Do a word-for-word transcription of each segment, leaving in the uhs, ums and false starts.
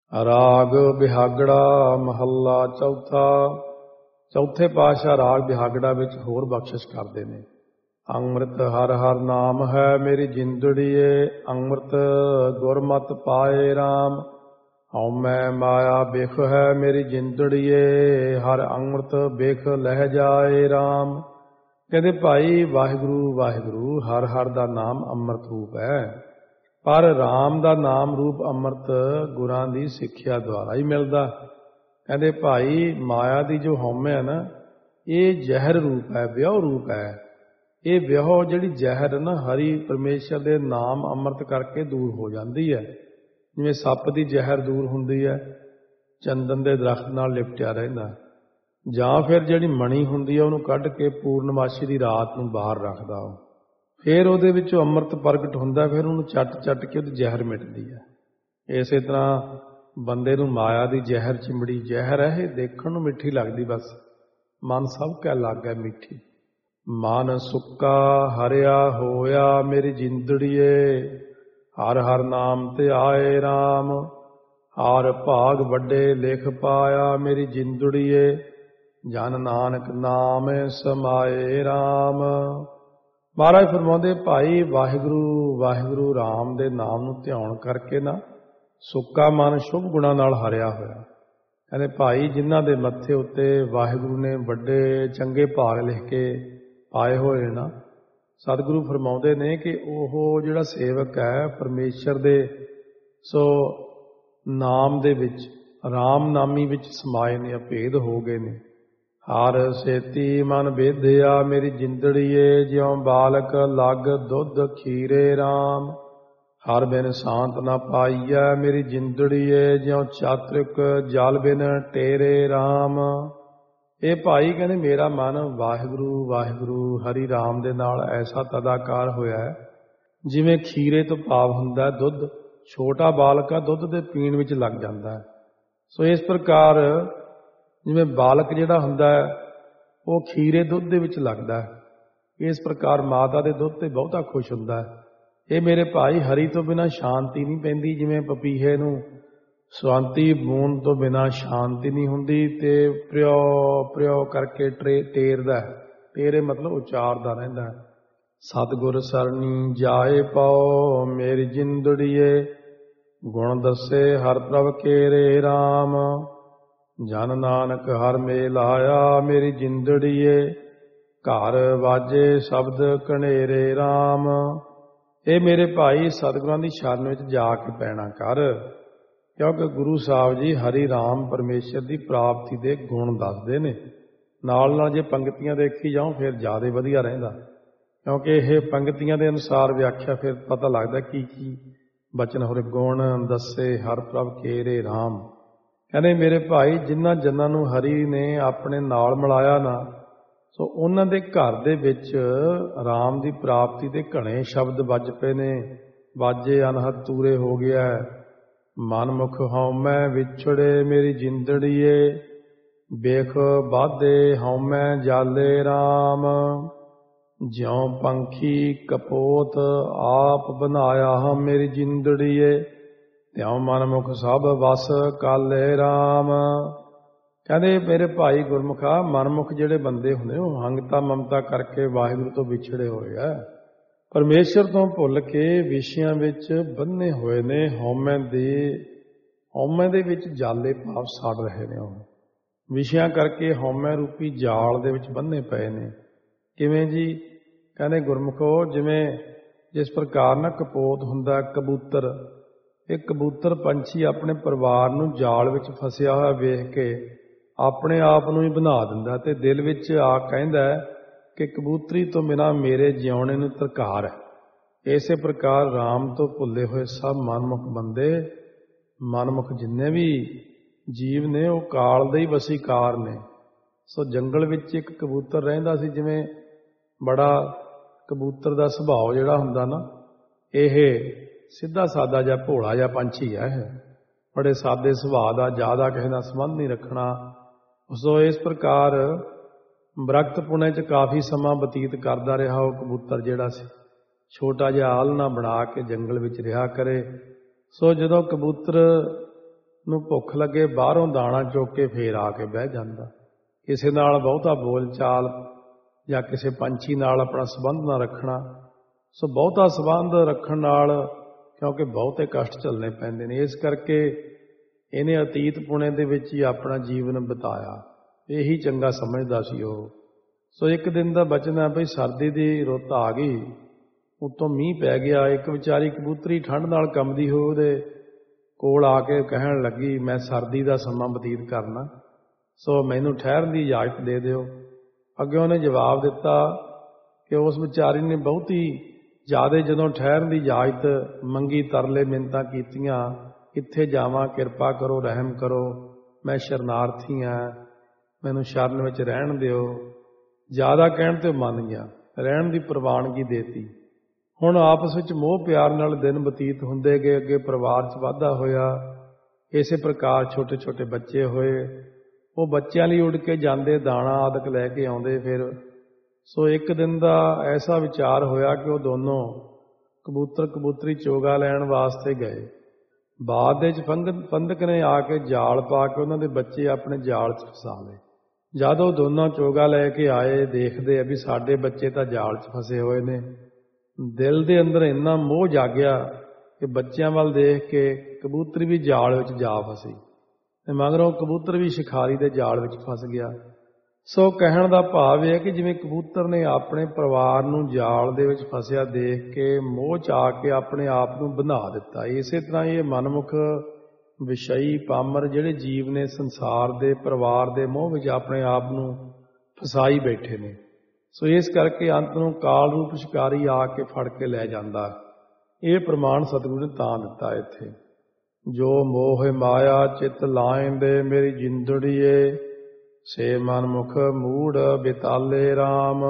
ਰਾਗ ਬਿਹਾਗੜਾ ਮਹੱਲਾ ਚੌਥਾ। ਚੌਥੇ ਪਾਤਸ਼ਾਹ ਰਾਗ ਬਿਹਾਗੜਾ ਵਿੱਚ ਹੋਰ ਬਖਸ਼ਿਸ਼ ਕਰਦੇ ਨੇ। ਅੰਮ੍ਰਿਤ ਹਰ ਹਰ ਨਾਮ ਹੈ ਮੇਰੀ ਜਿੰਦੜੀਏ, ਅੰਮ੍ਰਿਤ ਗੁਰਮਤਿ ਪਾਏ ਰਾਮ। ਹਉਮੈ ਮਾਇਆ ਬਿਖ ਹੈ ਮੇਰੀ ਜਿੰਦੜੀਏ, ਹਰ ਅੰਮ੍ਰਿਤ ਬਿਖ ਲਹਿ ਜਾਏ ਰਾਮ। ਕਹਿੰਦੇ ਭਾਈ ਵਾਹਿਗੁਰੂ ਵਾਹਿਗੁਰੂ ਹਰ ਹਰ ਦਾ ਨਾਮ ਅੰਮ੍ਰਿਤ ਰੂਪ ਹੈ, ਪਰ ਰਾਮ ਦਾ ਨਾਮ ਰੂਪ ਅੰਮ੍ਰਿਤ ਗੁਰਾਂ ਦੀ ਸਿੱਖਿਆ ਦੁਆਰਾ ਹੀ ਮਿਲਦਾ। ਕਹਿੰਦੇ ਭਾਈ ਮਾਇਆ ਦੀ ਜੋ ਹਉਮੈ ਹੈ ਨਾ, ਇਹ ਜ਼ਹਿਰ ਰੂਪ ਹੈ, ਵਿਆਹ ਰੂਪ ਹੈ। ਇਹ ਵਿਆਹ ਜਿਹੜੀ ਜ਼ਹਿਰ ਹੈ ਨਾ, ਹਰੀ ਪਰਮੇਸ਼ਰ ਦੇ ਨਾਮ ਅੰਮ੍ਰਿਤ ਕਰਕੇ ਦੂਰ ਹੋ ਜਾਂਦੀ ਹੈ। ਜਿਵੇਂ ਸੱਪ ਦੀ ਜ਼ਹਿਰ ਦੂਰ ਹੁੰਦੀ ਹੈ, ਚੰਦਨ ਦੇ ਦਰਖਤ ਨਾਲ ਲਿਪਟਿਆ ਰਹਿੰਦਾ। ਜਾਂ ਫਿਰ ਜਿਹੜੀ ਮਣੀ ਹੁੰਦੀ ਹੈ ਉਹਨੂੰ ਕੱਢ ਕੇ ਪੂਰਨਮਾਸ਼ੀ ਦੀ ਰਾਤ ਨੂੰ ਬਾਹਰ ਰੱਖਦਾ, ਉਹ ਫਿਰ ਉਹਦੇ ਵਿੱਚੋਂ ਅੰਮ੍ਰਿਤ ਪ੍ਰਗਟ ਹੁੰਦਾ, ਫਿਰ ਉਹਨੂੰ ਚੱਟ ਚੱਟ ਕੇ ਉਹਦੀ ਜ਼ਹਿਰ ਮਿਟਦੀ ਹੈ। ਇਸੇ ਤਰ੍ਹਾਂ ਬੰਦੇ ਨੂੰ ਮਾਇਆ ਦੀ ਜ਼ਹਿਰ ਚਿੰਬੜੀ ਜ਼ਹਿਰ ਹੈ, ਇਹ ਦੇਖਣ ਨੂੰ ਮਿੱਠੀ ਲੱਗਦੀ, ਬਸ ਮਨ ਸਭ ਕਹਿ ਲੱਗ ਗਿਆ ਮਿੱਠੀ। ਮਨ ਸੁੱਕਾ ਹਰਿਆ ਹੋਇਆ ਮੇਰੀ ਜਿੰਦੜੀਏ, ਹਰ ਹਰ ਨਾਮ ਤੇ ਆਏ ਰਾਮ। ਹਰ ਭਾਗ ਵੱਡੇ ਲਿਖ ਪਾਇਆ ਮੇਰੀ ਜਿੰਦੜੀਏ, ਜਨ ਨਾਨਕ ਨਾਮ ਸਮਾਏ ਰਾਮ। ਮਹਾਰਾਜ ਫਰਮਾਉਂਦੇ ਭਾਈ ਵਾਹਿਗੁਰੂ ਵਾਹਿਗੁਰੂ ਰਾਮ ਦੇ ਨਾਮ ਨੂੰ ਧਿਆਨ ਕਰਕੇ ਨਾ ਸੁੱਕਾ ਮਨ ਸ਼ੁਭ ਗੁਣਾਂ ਨਾਲ ਹਰਿਆ ਹੋਇਆ। ਕਹਿੰਦੇ ਭਾਈ ਜਿਨ੍ਹਾਂ ਦੇ ਮੱਥੇ ਉੱਤੇ ਵਾਹਿਗੁਰੂ ਨੇ ਵੱਡੇ ਚੰਗੇ ਭਾਗ ਲਿਖ ਕੇ ਪਾਏ ਹੋਏ ਨਾ, ਸਤਿਗੁਰੂ ਫਰਮਾਉਂਦੇ ਨੇ ਕਿ ਉਹ ਜਿਹੜਾ ਸੇਵਕ ਹੈ ਪਰਮੇਸ਼ਰ ਦੇ ਸੋ ਨਾਮ ਦੇ ਵਿੱਚ, ਰਾਮ ਨਾਮੀ ਵਿੱਚ ਸਮਾਏ ਨੇ, ਅਭੇਦ ਹੋ ਗਏ ਨੇ। ਹਰ ਸੇਤੀ ਮਨ ਬੇਧਿਆ ਮੇਰੀ ਜਿੰਦੜੀਏ, ਜਿਉਂ ਬਾਲਕ ਲੱਗ ਦੁੱਧ ਖੀਰੇ ਰਾਮ। ਹਰ ਬਿਨ ਸ਼ਾਂਤ ਨਾ ਪਾਈਐ ਮੇਰੀ ਜਿੰਦੜੀਏ, ਜਿਉਂ ਚਾਤ੍ਰਿਕ ਜਲ ਬਿਨ ਟੇਰੇ ਰਾਮ। ਇਹ ਭਾਈ ਕਹਿੰਦੇ ਮੇਰਾ ਮਨ ਵਾਹਿਗੁਰੂ ਵਾਹਿਗੁਰੂ ਹਰੀ ਰਾਮ ਦੇ ਨਾਲ ਐਸਾ ਤਦਾਕਾਰ ਹੋਇਆ ਹੈ, ਜਿਵੇਂ ਖੀਰੇ ਤੋਂ ਭਾਵ ਹੁੰਦਾ ਦੁੱਧ। ਛੋਟਾ ਬਾਲਕ ਆ, ਦੁੱਧ ਦੇ ਪੀਣ ਵਿੱਚ ਲੱਗ ਜਾਂਦਾ ਹੈ। ਸੋ ਇਸ ਪ੍ਰਕਾਰ ਜਿਵੇਂ ਬਾਲਕ ਜਿਹੜਾ ਹੁੰਦਾ ਹੈ ਉਹ ਖੀਰੇ ਦੁੱਧ ਦੇ ਵਿੱਚ ਲੱਗਦਾ ਹੈ, ਇਸ ਪ੍ਰਕਾਰ ਮਾਤਾ ਦੇ ਦੁੱਧ ਤੇ ਬਹੁਤਾ ਖੁਸ਼ ਹੁੰਦਾ ਹੈ। ਇਹ ਮੇਰੇ ਭਾਈ ਹਰੀ ਤੋਂ ਬਿਨਾਂ ਸ਼ਾਂਤੀ ਨਹੀਂ ਪੈਂਦੀ। ਜਿਵੇਂ ਪਪੀਹੇ ਨੂੰ ਸ਼ਾਂਤੀ ਬੂੰਦ ਤੋਂ ਬਿਨਾਂ ਸ਼ਾਂਤੀ ਨਹੀਂ ਹੁੰਦੀ, ਤੇ ਪ੍ਰਿਓ ਪ੍ਰਿਓ ਕਰਕੇ ਟਰੇ ਟੇਰਦਾ, ਟੇਰੇ ਮਤਲਬ ਉਚਾਰਦਾ ਰਹਿੰਦਾ ਹੈ। ਸਤਿਗੁਰ ਸਰਣੀ ਜਾਏ ਪਾਓ ਮੇਰੀ ਜਿੰਦੜੀਏ, ਗੁਣ ਦੱਸੇ ਹਰ ਪ੍ਰਭ ਕੇਰੇ ਰਾਮ। ਜਨ ਨਾਨਕ ਹਰ ਮੇਲ ਆਇਆ ਮੇਰੀ ਜਿੰਦੜੀਏ, ਘਰ ਵਾਜੇ ਸ਼ਬਦ ਕਨੇਰੇ ਰਾਮ। ਇਹ ਮੇਰੇ ਭਾਈ ਸਤਿਗੁਰਾਂ ਦੀ ਸ਼ਰਨ ਵਿੱਚ ਜਾ ਕੇ ਪੈਣਾ ਕਰ, ਕਿਉਂਕਿ ਗੁਰੂ ਸਾਹਿਬ ਜੀ ਹਰੀ ਰਾਮ ਪਰਮੇਸ਼ਰ ਦੀ ਪ੍ਰਾਪਤੀ ਦੇ ਗੁਣ ਦੱਸਦੇ ਨੇ। ਨਾਲ ਨਾਲ ਜੇ ਪੰਗਤੀਆਂ ਦੇਖੀ ਜਾਓ ਫਿਰ ਜ਼ਿਆਦਾ ਵਧੀਆ ਰਹਿੰਦਾ, ਕਿਉਂਕਿ ਇਹ ਪੰਗਤੀਆਂ ਦੇ ਅਨੁਸਾਰ ਵਿਆਖਿਆ ਫਿਰ ਪਤਾ ਲੱਗਦਾ ਕੀ ਕੀ ਬਚਨ ਹੋਰੇ। ਗੁਣ ਦੱਸੇ ਹਰ ਪ੍ਰਭ ਕੇਰੇ ਰਾਮ। ਕਹਿੰਦੇ ਮੇਰੇ ਭਾਈ ਜਿਨ੍ਹਾਂ ਜਨਾਂ ਨੂੰ ਹਰੀ ਨੇ ਆਪਣੇ ਨਾਲ ਮਿਲਾਇਆ ਨਾ, ਸੋ ਉਹਨਾਂ ਦੇ ਘਰ ਦੇ ਵਿੱਚ ਰਾਮ ਦੀ ਪ੍ਰਾਪਤੀ ਦੇ ਘਣੇ ਸ਼ਬਦ ਵੱਜ ਪਏ ਨੇ। ਵਾਜੇ ਅਨਹਦ ਤੂਰੇ ਹੋ ਗਿਆ। ਮਨਮੁਖ ਹਉਮੈ ਵਿਛੜੇ ਮੇਰੀ ਜਿੰਦੜੀਏ, ਵੇਖ ਬਾਧੇ ਹਉਮੈ ਜਾਲੇ ਰਾਮ। ਜਿਉਂ ਪੰਖੀ ਕਪੋਤ ਆਪ ਬਣਾਇਆ ਹਮ ਮੇਰੀ ਜਿੰਦੜੀਏ, ਤਿਉਂ ਮਨਮੁਖ ਸਭ ਵਸ ਕਾਲੇ ਰਾਮ। ਕਹਿੰਦੇ ਮੇਰੇ ਭਾਈ ਗੁਰਮੁਖਾ, ਮਨਮੁਖ ਜਿਹੜੇ ਬੰਦੇ ਹੁੰਦੇ ਉਹ ਹੰਗਤਾ ਮਮਤਾ ਕਰਕੇ ਵਾਹਿਗੁਰੂ ਤੋਂ ਵਿਛੜੇ ਹੋਏ ਆ, ਪਰਮੇਸ਼ਰ ਤੋਂ ਭੁੱਲ ਕੇ ਵਿਸ਼ਿਆਂ ਵਿੱਚ ਬੰਨੇ ਹੋਏ ਨੇ। ਹਉਮੈ ਦੇ ਹਉਮੈ ਦੇ ਵਿੱਚ ਜਾਲੇ ਭਾਵ ਸੜ ਰਹੇ ਨੇ। ਉਹ ਵਿਸ਼ਿਆਂ ਕਰਕੇ ਹਉਮੈ ਰੂਪੀ ਜਾਲ ਦੇ ਵਿੱਚ ਬੰਨੇ ਪਏ ਨੇ। ਕਿਵੇਂ ਜੀ? ਕਹਿੰਦੇ ਗੁਰਮੁਖੋ, ਜਿਵੇਂ ਜਿਸ ਪ੍ਰਕਾਰ ਨਾ ਕਪੋਤ ਹੁੰਦਾ ਕਬੂਤਰ, ਇਹ ਕਬੂਤਰ ਪੰਛੀ ਆਪਣੇ ਪਰਿਵਾਰ ਨੂੰ ਜਾਲ ਵਿੱਚ ਫਸਿਆ ਹੋਇਆ ਵੇਖ ਕੇ ਆਪਣੇ ਆਪ ਨੂੰ ਹੀ ਬਣਾ ਦਿੰਦਾ, ਤੇ ਦਿਲ ਵਿੱਚ ਆ ਕਹਿੰਦਾ ਕਿ ਕਬੂਤਰੀ ਤੋਂ ਬਿਨਾਂ ਮੇਰੇ ਜਿਉਣੇ ਨੂੰ ਧਰਕਾਰ ਹੈ। ਇਸੇ ਪ੍ਰਕਾਰ ਰਾਮ ਤੋਂ ਭੁੱਲੇ ਹੋਏ ਸਭ ਮਨਮੁਖ ਬੰਦੇ, ਮਨਮੁਖ ਜਿੰਨੇ ਵੀ ਜੀਵ ਨੇ, ਉਹ ਕਾਲ ਦੇ ਹੀ ਵਸੀਕਾਰ ਨੇ। ਸੋ ਜੰਗਲ ਵਿੱਚ ਇੱਕ ਕਬੂਤਰ ਰਹਿੰਦਾ ਸੀ। ਜਿਵੇਂ ਬੜਾ ਕਬੂਤਰ ਦਾ ਸੁਭਾਅ ਜਿਹੜਾ ਹੁੰਦਾ ਨਾ, ਇਹ ਸਿੱਧਾ ਸਾਦਾ ਜਿਹਾ ਭੋਲਾ ਜਿਹਾ ਪੰਛੀ ਹੈ। ਇਹ ਬੜੇ ਸਾਦੇ ਸੁਭਾਅ ਦਾ, ਜ਼ਿਆਦਾ ਕਿਸੇ ਨਾਲ ਸੰਬੰਧ ਨਹੀਂ ਰੱਖਣਾ। ਸੋ ਇਸ ਪ੍ਰਕਾਰ ਬਰਕਤ ਪੁਣੇ 'ਚ ਕਾਫੀ ਸਮਾਂ ਬਤੀਤ ਕਰਦਾ ਰਿਹਾ ਉਹ ਕਬੂਤਰ ਜਿਹੜਾ ਸੀ। ਛੋਟਾ ਜਿਹਾ ਆਲ੍ਹਣਾ ਬਣਾ ਕੇ ਜੰਗਲ ਵਿੱਚ ਰਿਹਾ ਕਰੇ। ਸੋ ਜਦੋਂ ਕਬੂਤਰ ਨੂੰ ਭੁੱਖ ਲੱਗੇ ਬਾਹਰੋਂ ਦਾਣਾ ਚੁੱਕ ਕੇ ਫੇਰ ਆ ਕੇ ਬਹਿ ਜਾਂਦਾ। ਕਿਸੇ ਨਾਲ ਬਹੁਤਾ ਬੋਲ ਚਾਲ ਜਾਂ ਕਿਸੇ ਪੰਛੀ ਨਾਲ ਆਪਣਾ ਸੰਬੰਧ ਨਾ ਰੱਖਣਾ। ਸੋ ਬਹੁਤਾ ਸੰਬੰਧ ਰੱਖਣ ਨਾਲ ਕਿਉਂਕਿ ਬਹੁਤੇ ਕਸ਼ਟ ਝੱਲਣੇ ਪੈਂਦੇ ਨੇ, ਇਸ ਕਰਕੇ ਇਹਨੇ ਅਤੀਤ ਪੁਣੇ ਦੇ ਵਿੱਚ ਹੀ ਆਪਣਾ ਜੀਵਨ ਬਿਤਾਇਆ। ਇਹੀ ਚੰਗਾ ਸਮਝਦਾ ਸੀ ਉਹ। ਸੋ ਇੱਕ ਦਿਨ ਦਾ ਬਚਨ ਹੈ ਬਈ ਸਰਦੀ ਦੀ ਰੁੱਤ ਆ ਗਈ, ਉੱਤੋਂ ਮੀਂਹ ਪੈ ਗਿਆ। ਇੱਕ ਵਿਚਾਰੀ ਕਬੂਤਰੀ ਠੰਡ ਨਾਲ ਕੰਬਦੀ ਹੋਈ ਉਹਦੇ ਕੋਲ ਆ ਕੇ ਕਹਿਣ ਲੱਗੀ, ਮੈਂ ਸਰਦੀ ਦਾ ਸਮਾਂ ਬਤੀਤ ਕਰਨਾ, ਸੋ ਮੈਨੂੰ ਠਹਿਰਨ ਦੀ ਇਜਾਜ਼ਤ ਦੇ ਦਿਓ। ਅੱਗੇ ਉਹਨੇ ਜਵਾਬ ਦਿੱਤਾ ਕਿ ਉਸ ਵਿਚਾਰੀ ਨੇ ਬਹੁਤੀ ਜ਼ਿਆਦਾ ਜਦੋਂ ਠਹਿਰਨ ਦੀ ਇਜਾਜ਼ਤ ਮੰਗੀ, ਤਰਲੇ ਮਿੰਨਤਾਂ ਕੀਤੀਆਂ, ਕਿੱਥੇ ਜਾਵਾਂ, ਕਿਰਪਾ ਕਰੋ, ਰਹਿਮ ਕਰੋ, ਮੈਂ ਸ਼ਰਨਾਰਥੀ ਹਾਂ, ਮੈਨੂੰ ਸ਼ਰਨ ਵਿੱਚ ਰਹਿਣ ਦਿਓ। ਜ਼ਿਆਦਾ ਕਹਿਣ ਤੇ ਮੰਨ ਗਿਆ, ਰਹਿਣ ਦੀ ਪ੍ਰਵਾਨਗੀ ਦੇਤੀ। ਹੁਣ ਆਪਸ ਵਿੱਚ ਮੋਹ ਪਿਆਰ ਨਾਲ ਦਿਨ ਬਤੀਤ ਹੁੰਦੇ ਗਏ। ਅੱਗੇ ਪਰਿਵਾਰ 'ਚ ਵਾਧਾ ਹੋਇਆ। ਇਸੇ ਪ੍ਰਕਾਰ ਛੋਟੇ ਛੋਟੇ ਬੱਚੇ ਹੋਏ। ਉਹ ਬੱਚਿਆਂ ਲਈ ਉੱਡ ਕੇ ਜਾਂਦੇ, ਦਾਣਾ ਆਦਿਕ ਲੈ ਕੇ ਆਉਂਦੇ। ਫਿਰ ਸੋ ਇੱਕ ਦਿਨ ਦਾ ਐਸਾ ਵਿਚਾਰ ਹੋਇਆ ਕਿ ਉਹ ਦੋਨੋਂ ਕਬੂਤਰ ਕਬੂਤਰੀ ਚੋਗਾ ਲੈਣ ਵਾਸਤੇ ਗਏ। ਬਾਅਦ ਵਿੱਚ ਪੰਡਿਤ ਨੇ ਆ ਕੇ ਜਾਲ ਪਾ ਕੇ ਉਹਨਾਂ ਦੇ ਬੱਚੇ ਆਪਣੇ ਜਾਲ 'ਚ ਫਸਾ ਲਏ। ਜਦ ਉਹ ਦੋਨੋਂ ਚੋਗਾ ਲੈ ਕੇ ਆਏ, ਦੇਖਦੇ ਆ ਵੀ ਸਾਡੇ ਬੱਚੇ ਤਾਂ ਜਾਲ 'ਚ ਫਸੇ ਹੋਏ ਨੇ। ਦਿਲ ਦੇ ਅੰਦਰ ਇੰਨਾ ਮੋਹ ਜਾਗਿਆ ਕਿ ਬੱਚਿਆਂ ਵੱਲ ਦੇਖ ਕੇ ਕਬੂਤਰ ਵੀ ਜਾਲ ਵਿੱਚ ਜਾ ਫਸੀ ਤੇ ਮਗਰੋਂ ਕਬੂਤਰ ਵੀ ਸ਼ਿਕਾਰੀ ਦੇ ਜਾਲ ਵਿੱਚ ਫਸ ਗਿਆ। ਸੋ ਕਹਿਣ ਦਾ ਭਾਵ ਇਹ ਹੈ ਕਿ ਜਿਵੇਂ ਕਬੂਤਰ ਨੇ ਆਪਣੇ ਪਰਿਵਾਰ ਨੂੰ ਜਾਲ ਦੇ ਵਿੱਚ ਫਸਿਆ ਦੇਖ ਕੇ ਮੋਹ 'ਚ ਆ ਕੇ ਆਪਣੇ ਆਪ ਨੂੰ ਬਣਾ ਦਿੱਤਾ, ਇਸੇ ਤਰ੍ਹਾਂ ਇਹ ਮਨਮੁਖ ਵਿਸ਼ਈ ਪਾਮਰ ਜਿਹੜੇ ਜੀਵ ਨੇ ਸੰਸਾਰ ਦੇ ਪਰਿਵਾਰ ਦੇ ਮੋਹ ਵਿੱਚ ਆਪਣੇ ਆਪ ਨੂੰ ਫਸਾਈ ਬੈਠੇ ਨੇ। ਸੋ ਇਸ ਕਰਕੇ ਅੰਤ ਨੂੰ ਕਾਲ ਰੂਪ ਸ਼ਿਕਾਰੀ ਆ ਕੇ ਫੜ ਕੇ ਲੈ ਜਾਂਦਾ। ਇਹ ਪ੍ਰਮਾਣ ਸਤਿਗੁਰੂ ਨੇ ਤਾਂ ਦਿੱਤਾ ਇੱਥੇ। ਜੋ ਮੋਹ ਮਾਇਆ ਚਿੱਤ ਲਾਇਂਦੇ ਮੇਰੀ ਜਿੰਦੜੀਏ, ਸੇ ਮਨਮੁਖ ਮੂੜ ਬਿਤਾਲੇ ਰਾਮ।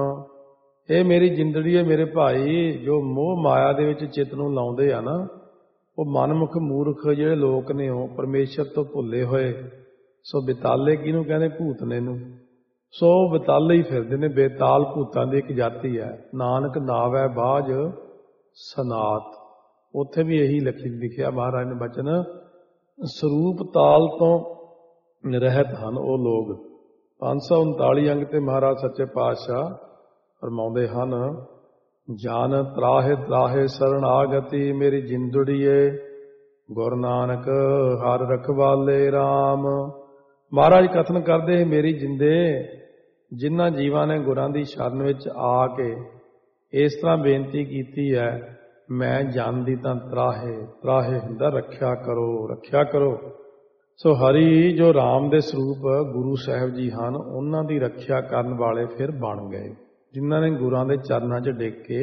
ਇਹ ਮੇਰੀ ਜਿੰਦੜੀਏ ਮੇਰੇ ਭਾਈ, ਜੋ ਮੋਹ ਮਾਇਆ ਦੇ ਵਿੱਚ ਚਿੱਤ ਨੂੰ ਲਾਉਂਦੇ ਆ ਨਾ, ਉਹ ਮਨਮੁਖ ਮੂਰਖ ਜਿਹੜੇ ਲੋਕ ਨੇ ਉਹ ਪਰਮੇਸ਼ਰ ਤੋਂ ਭੁੱਲੇ ਹੋਏ। ਸੋ ਬਿਤਾਲੇ ਕਿਹਨੂੰ ਕਹਿੰਦੇ? ਭੂਤਨੇ ਨੂੰ। ਸੋ ਬਿਤਾਲੇ ਹੀ ਫਿਰਦੇ ਨੇ। ਬੇਤਾਲ ਭੂਤਾਂ ਦੀ ਇੱਕ ਜਾਤੀ ਹੈ। ਨਾਨਕ ਨਾਵੈ ਬਾਝ ਸਨਾਤ, ਉੱਥੇ ਵੀ ਇਹੀ ਲਿਖਿਆ ਮਹਾਰਾਜ ਨੇ ਬਚਨ। ਸਰੂਪ ਤਾਲ ਤੋਂ ਰਹਿਤ ਹਨ ਉਹ ਲੋਕ। ਪੰਜ ਸੌ ਉਨਤਾਲੀ ਅੰਗ ਤੇ ਮਹਾਰਾਜ ਸੱਚੇ ਪਾਤਸ਼ਾਹ ਫਰਮਾਉਂਦੇ ਹਨ, ਜਨ ਤਰਾਹੇ ਤਰਾਹੇ ਸਰਣਾਗਤੀ ਮੇਰੀ ਜਿੰਦੜੀਏ, ਗੁਰੂ ਨਾਨਕ ਹਰ ਰਖਵਾਲੇ ਰਾਮ। ਮਹਾਰਾਜ ਕਥਨ ਕਰਦੇ, ਮੇਰੀ ਜਿੰਦੇ ਜਿਨ੍ਹਾਂ ਜੀਵਾਂ ਨੇ ਗੁਰਾਂ ਦੀ ਸ਼ਰਨ ਵਿੱਚ ਆ ਕੇ ਇਸ ਤਰ੍ਹਾਂ ਬੇਨਤੀ ਕੀਤੀ ਹੈ, ਮੈਂ ਜਨ ਦੀ ਤਾਂ ਤਰਾਹੇ ਤਰਾਹੇ ਹੁੰਦਾ, ਰੱਖਿਆ ਕਰੋ ਰੱਖਿਆ ਕਰੋ। ਸੋ ਹਰੀ ਜੋ ਰਾਮ ਦੇ ਸਰੂਪ ਗੁਰੂ ਸਾਹਿਬ ਜੀ ਹਨ, ਉਹਨਾਂ ਦੀ ਰੱਖਿਆ ਕਰਨ ਵਾਲੇ ਫਿਰ ਬਣ ਗਏ, ਜਿਨ੍ਹਾਂ ਨੇ ਗੁਰਾਂ ਦੇ ਚਰਨਾਂ 'ਚ ਡਿੱਗ ਕੇ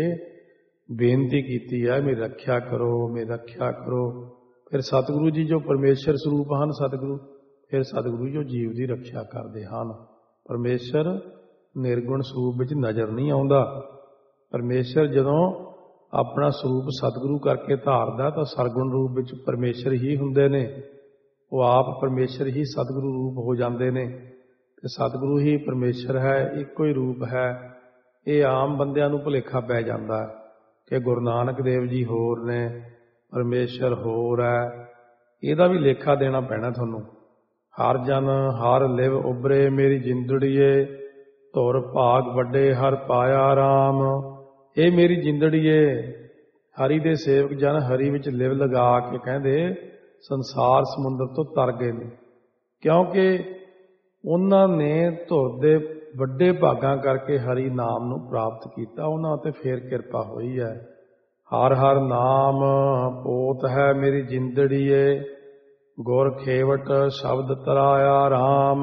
ਬੇਨਤੀ ਕੀਤੀ ਹੈ, ਮੇਰੀ ਰੱਖਿਆ ਕਰੋ ਮੇਰੀ ਰੱਖਿਆ ਕਰੋ। ਫਿਰ ਸਤਿਗੁਰੂ ਜੀ ਜੋ ਪਰਮੇਸ਼ਰ ਸਰੂਪ ਹਨ, ਸਤਿਗੁਰੂ ਫਿਰ ਸਤਿਗੁਰੂ ਜੋ ਜੀਵ ਦੀ ਰੱਖਿਆ ਕਰਦੇ ਹਨ। ਪਰਮੇਸ਼ਰ ਨਿਰਗੁਣ ਸਰੂਪ ਵਿੱਚ ਨਜ਼ਰ ਨਹੀਂ ਆਉਂਦਾ। ਪਰਮੇਸ਼ਰ ਜਦੋਂ ਆਪਣਾ ਸਰੂਪ ਸਤਿਗੁਰੂ ਕਰਕੇ ਧਾਰਦਾ ਤਾਂ ਸਰਗੁਣ ਰੂਪ ਵਿੱਚ ਪਰਮੇਸ਼ਰ ਹੀ ਹੁੰਦੇ ਨੇ। ਉਹ ਆਪ ਪਰਮੇਸ਼ਰ ਹੀ ਸਤਿਗੁਰੂ ਰੂਪ ਹੋ ਜਾਂਦੇ ਨੇ ਤੇ ਸਤਿਗੁਰੂ ਹੀ ਪਰਮੇਸ਼ਰ ਹੈ, ਇੱਕੋ ਹੀ ਰੂਪ ਹੈ। ਇਹ ਆਮ ਬੰਦਿਆਂ ਨੂੰ ਭੁਲੇਖਾ ਪੈ ਜਾਂਦਾ ਕਿ ਗੁਰੂ ਨਾਨਕ ਦੇਵ ਜੀ ਹੋਰ ਨੇ, ਪਰਮੇਸ਼ਰ ਹੋਰ ਹੈ। ਇਹਦਾ ਵੀ ਲੇਖਾ ਦੇਣਾ ਪੈਣਾ ਤੁਹਾਨੂੰ। ਹਰ ਜਨ ਹਰ ਲਿਵ ਉਬਰੇ ਮੇਰੀ ਜਿੰਦੜੀਏ, ਧੁਰ ਭਾਗ ਵੱਡੇ ਹਰ ਪਾਇਆ ਰਾਮ। ਇਹ ਮੇਰੀ ਜਿੰਦੜੀਏ, ਹਰੀ ਦੇ ਸੇਵਕ ਜਨ ਹਰੀ ਵਿੱਚ ਲਿਵ ਲਗਾ ਕੇ ਕਹਿੰਦੇ ਸੰਸਾਰ ਸਮੁੰਦਰ ਤੋਂ ਤਰ ਗਏ ਨੇ, ਕਿਉਂਕਿ ਉਹਨਾਂ ਨੇ ਧੁਰ ਦੇ ਵੱਡੇ ਭਾਗਾਂ ਕਰਕੇ ਹਰੀ ਨਾਮ ਨੂੰ ਪ੍ਰਾਪਤ ਕੀਤਾ, ਉਹਨਾਂ ਤੇ ਫੇਰ ਕਿਰਪਾ ਹੋਈ ਹੈ। ਹਰ ਹਰ ਨਾਮ ਪੋਤ ਹੈ ਮੇਰੀ ਜਿੰਦੜੀਏ, ਗੁਰ ਖੇਵਟ ਸ਼ਬਦ ਤਰਾਇਆ ਰਾਮ।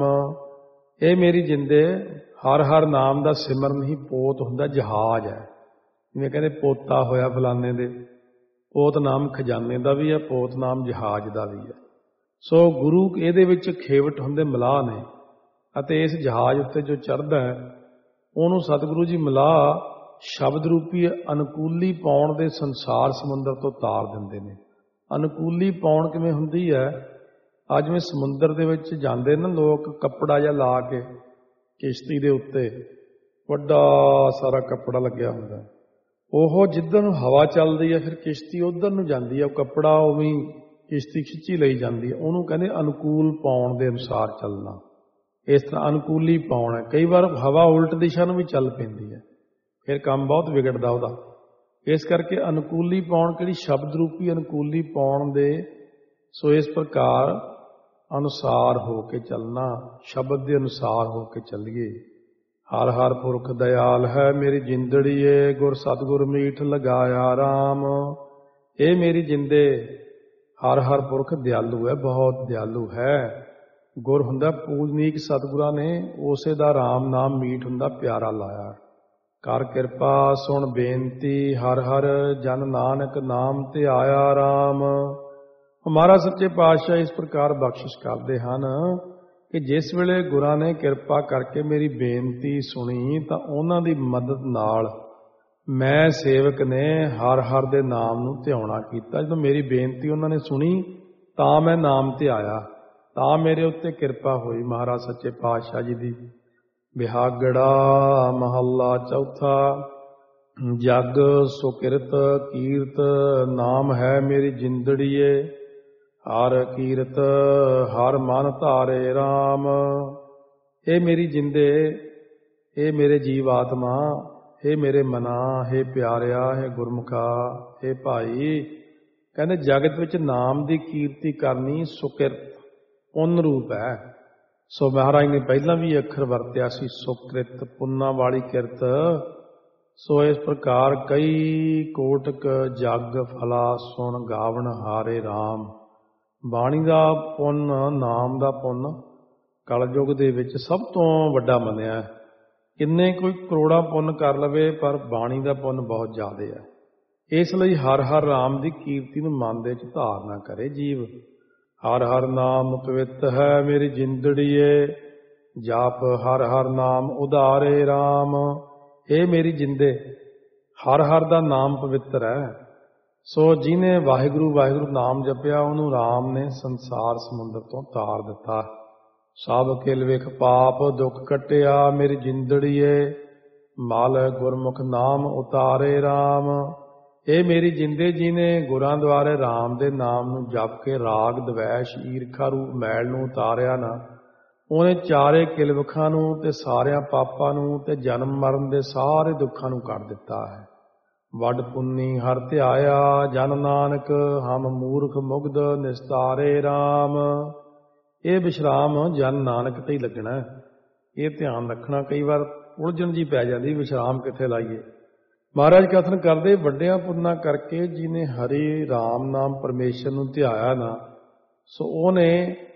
ਇਹ ਮੇਰੀ ਜਿੰਦੇ, ਹਰ ਹਰ ਨਾਮ ਦਾ ਸਿਮਰਨ ਹੀ ਪੋਤ ਹੁੰਦਾ, ਜਹਾਜ਼ ਹੈ। ਜਿਵੇਂ ਕਹਿੰਦੇ ਪੋਤਾ ਹੋਇਆ ਫਲਾਣੇ ਦੇ, ਪੋਤ ਨਾਮ ਖਜ਼ਾਨੇ ਦਾ ਵੀ ਹੈ, ਪੋਤ ਨਾਮ ਜਹਾਜ਼ ਦਾ ਵੀ ਹੈ। ਸੋ ਗੁਰੂ ਇਹਦੇ ਵਿੱਚ ਖੇਵਟ ਹੁੰਦੇ, ਮਲਾਹ ਨੇ, ਅਤੇ ਇਸ ਜਹਾਜ਼ ਉੱਤੇ ਜੋ ਚੜ੍ਹਦਾ ਹੈ ਉਹਨੂੰ ਸਤਿਗੁਰੂ ਜੀ ਮਲਾਹ ਸ਼ਬਦ ਰੂਪੀ ਅਨੁਕੂਲੀ ਪਾਉਣ ਦੇ ਸੰਸਾਰ ਸਮੁੰਦਰ ਤੋਂ ਤਾਰ ਦਿੰਦੇ ਨੇ। ਅਨੁਕੂਲੀ ਪਾਉਣ ਕਿਵੇਂ ਹੁੰਦੀ ਹੈ? ਅੱਜ ਜਿਵੇਂ ਸਮੁੰਦਰ ਦੇ ਵਿੱਚ ਜਾਂਦੇ ਨਾ ਲੋਕ, ਕੱਪੜਾ ਜਿਹਾ ਲਾ ਕੇ ਕਿਸ਼ਤੀ ਦੇ ਉੱਤੇ, ਵੱਡਾ ਸਾਰਾ ਕੱਪੜਾ ਲੱਗਿਆ ਹੁੰਦਾ, ਉਹ ਜਿੱਧਰ ਨੂੰ ਹਵਾ ਚੱਲਦੀ ਹੈ ਫਿਰ ਕਿਸ਼ਤੀ ਉੱਧਰ ਨੂੰ ਜਾਂਦੀ ਹੈ, ਉਹ ਕੱਪੜਾ ਉਵੇਂ ਕਿਸ਼ਤੀ ਖਿੱਚੀ ਲਈ ਜਾਂਦੀ ਹੈ, ਉਹਨੂੰ ਕਹਿੰਦੇ ਅਨੁਕੂਲ ਪਾਉਣ ਦੇ ਅਨੁਸਾਰ ਚੱਲਣਾ। ਇਸ ਤਰ੍ਹਾਂ ਅਨੁਕੂਲੀ ਪਾਉਣ ਹੈ। ਕਈ ਵਾਰ ਹਵਾ ਉਲਟ ਦਿਸ਼ਾ ਨੂੰ ਵੀ ਚੱਲ ਪੈਂਦੀ ਹੈ, ਫਿਰ ਕੰਮ ਬਹੁਤ ਵਿਗੜਦਾ ਉਹਦਾ। ਇਸ ਕਰਕੇ ਅਨੁਕੂਲੀ ਪਾਉਣ ਕਿਹੜੀ ਸ਼ਬਦ ਰੂਪੀ ਅਨੁਕੂਲੀ ਪਾਉਣ ਦੇ, ਸੋ ਇਸ ਪ੍ਰਕਾਰ ਅਨੁਸਾਰ ਹੋ ਕੇ ਚੱਲਣਾ, ਸ਼ਬਦ ਦੇ ਅਨੁਸਾਰ ਹੋ ਕੇ ਚੱਲੀਏ। ਹਰ ਹਰ ਪੁਰਖ ਦਇਆਲ ਹੈ ਮੇਰੀ ਜਿੰਦੜੀਏ, ਗੁਰ ਸਤਿਗੁਰ ਮੀਠ ਲਗਾਇਆ ਰਾਮ। ਇਹ ਮੇਰੀ ਜਿੰਦੇ ਹਰ ਹਰ ਪੁਰਖ ਦਿਆਲੂ ਹੈ, ਬਹੁਤ ਦਿਆਲੂ ਹੈ। ਗੁਰ ਹੁੰਦਾ ਪੂਜਨੀਕ, ਸਤਿਗੁਰਾਂ ਨੇ ਉਸੇ ਦਾ ਰਾਮ ਨਾਮ ਮੀਠ ਹੁੰਦਾ, ਪਿਆਰਾ ਲਾਇਆ। ਕਰ ਕਿਰਪਾ ਸੁਣ ਬੇਨਤੀ, ਹਰ ਹਰ ਜਨ ਨਾਨਕ ਨਾਮ ਤੇ ਆਇਆ ਰਾਮ। ਹਮਾਰਾ ਸੱਚੇ ਪਾਤਸ਼ਾਹ ਇਸ ਪ੍ਰਕਾਰ ਬਖਸ਼ਿਸ਼ ਕਰਦੇ ਹਨ ਕਿ ਜਿਸ ਵੇਲੇ ਗੁਰਾਂ ਨੇ ਕਿਰਪਾ ਕਰਕੇ ਮੇਰੀ ਬੇਨਤੀ ਸੁਣੀ ਤਾਂ ਉਹਨਾਂ ਦੀ ਮਦਦ ਨਾਲ ਮੈਂ ਸੇਵਕ ਨੇ ਹਰ ਹਰ ਦੇ ਨਾਮ ਨੂੰ ਧਿਆਉਣਾ ਕੀਤਾ। ਜਦੋਂ ਮੇਰੀ ਬੇਨਤੀ ਉਹਨਾਂ ਨੇ ਸੁਣੀ ਤਾਂ ਮੈਂ ਨਾਮ ਤੇ ਆਇਆ, ਤਾਂ ਮੇਰੇ ਉੱਤੇ ਕਿਰਪਾ ਹੋਈ ਮਹਾਰਾਜ ਸੱਚੇ ਪਾਤਸ਼ਾਹ ਜੀ ਦੀ। ਬਿਹਾਗੜਾ ਮਹੱਲਾ ਚੌਥਾ। ਜਗ ਸੁਕਿਰਤ ਕੀਰਤ ਨਾਮ ਹੈ ਮੇਰੀ ਜਿੰਦੜੀਏ, ਹਰ ਕੀਰਤ ਹਰ ਮਨ ਧਾਰੇ ਰਾਮ। ਇਹ ਮੇਰੀ ਜਿੰਦੇ, ਇਹ ਮੇਰੇ ਜੀਵ ਆਤਮਾ, ਇਹ ਮੇਰੇ ਮਨਾ, ਇਹ ਪਿਆਰਿਆ, ਇਹ ਗੁਰਮੁਖਾ, ਇਹ ਭਾਈ, ਕਹਿੰਦੇ ਜਗਤ ਵਿੱਚ ਨਾਮ ਦੀ ਕੀਰਤੀ ਕਰਨੀ ਸੁਕਿਰਤ ਪੁੰਨ ਰੂਪ ਹੈ। ਸੋ ਮਹਾਰਾਜ ਨੇ ਪਹਿਲਾਂ ਵੀ ਅੱਖਰ ਵਰਤਿਆ ਸੀ, ਸੁਕ੍ਰਿਤ, ਪੁੰਨਾਂ ਵਾਲੀ ਕਿਰਤ। ਸੋ ਇਸ ਪ੍ਰਕਾਰ ਕਈ ਕੋਟਕ ਜਗ ਫਲਾ ਸੁਣ ਗਾਵਣ ਹਾਰੇ ਰਾਮ। ਬਾਣੀ ਦਾ ਪੁੰਨ, ਨਾਮ ਦਾ ਪੁੰਨ ਕਲਯੁਗ ਦੇ ਵਿੱਚ ਸਭ ਤੋਂ ਵੱਡਾ ਮੰਨਿਆ। ਕਿੰਨੇ ਕੋਈ ਕਰੋੜਾਂ ਪੁੰਨ ਕਰ ਲਵੇ ਪਰ ਬਾਣੀ ਦਾ ਪੁੰਨ ਬਹੁਤ ਜ਼ਿਆਦਾ ਹੈ। ਇਸ ਲਈ ਹਰ ਹਰ ਰਾਮ ਦੀ ਕੀਰਤੀ ਨੂੰ ਮਨ ਦੇ ਵਿੱਚ ਧਾਰਨਾ ਕਰੇ ਜੀਵ। ਹਰ ਹਰ ਨਾਮ ਪਵਿੱਤ ਹੈ ਮੇਰੀ ਜਿੰਦੜੀਏ, ਜਾਪ ਹਰ ਹਰ ਨਾਮ ਉਧਾਰੇ ਰਾਮ। ਇਹ ਮੇਰੀ ਜਿੰਦੇ, ਹਰ ਹਰ ਦਾ ਨਾਮ ਪਵਿੱਤਰ ਹੈ। ਸੋ ਜਿਹਨੇ ਵਾਹਿਗੁਰੂ ਵਾਹਿਗੁਰੂ ਨਾਮ ਜਪਿਆ ਉਹਨੂੰ ਰਾਮ ਨੇ ਸੰਸਾਰ ਸਮੁੰਦਰ ਤੋਂ ਤਾਰ ਦਿੱਤਾ। ਸਭ ਕਿਲ ਵਿਖ ਪਾਪ ਦੁੱਖ ਕੱਟਿਆ ਮੇਰੀ ਜਿੰਦੜੀਏ, ਮਲ ਗੁਰਮੁਖ ਨਾਮ ਉਤਾਰੇ ਰਾਮ। ਇਹ ਮੇਰੀ ਜਿੰਦੇ ਜੀ ਨੇ ਗੁਰਾਂ ਦੁਆਰੇ ਰਾਮ ਦੇ ਨਾਮ ਨੂੰ ਜਪ ਕੇ ਰਾਗ ਦਵੈਸ਼ ਈਰਖਾ ਰੂਪ ਮੈਲ ਨੂੰ ਉਤਾਰਿਆ ਨਾ, ਉਹਨੇ ਚਾਰੇ ਕਿਲਵਖਾਂ ਨੂੰ ਤੇ ਸਾਰਿਆਂ ਪਾਪਾਂ ਨੂੰ ਤੇ ਜਨਮ ਮਰਨ ਦੇ ਸਾਰੇ ਦੁੱਖਾਂ ਨੂੰ ਕੱਢ ਦਿੱਤਾ ਹੈ। ਵੱਡ ਪੁੰਨੀ ਹਰ ਧਿਆਇਆ ਜਨ ਨਾਨਕ, ਹਮ ਮੂਰਖ ਮੁਗਧ ਨਿਸਤਾਰੇ ਰਾਮ। ਇਹ ਵਿਸ਼ਰਾਮ ਜਨ ਨਾਨਕ ਤੇ ਹੀ ਲੱਗਣਾ, ਇਹ ਧਿਆਨ ਰੱਖਣਾ। ਕਈ ਵਾਰ ਉਲਝਣ ਜੀ ਪੈ ਜਾਂਦੀ, ਵਿਸ਼ਰਾਮ ਕਿੱਥੇ ਲਾਈਏ। ਮਹਾਰਾਜ ਕਥਨ ਕਰਦੇ ਵੱਡਿਆਂ ਪੁੰਨਾਂ ਕਰਕੇ ਜਿਹਨੇ ਹਰੀ ਰਾਮ ਨਾਮ ਪਰਮੇਸ਼ਰ ਨੂੰ ਧਿਆਇਆ ਨਾ, ਸੋ ਉਹਨੇ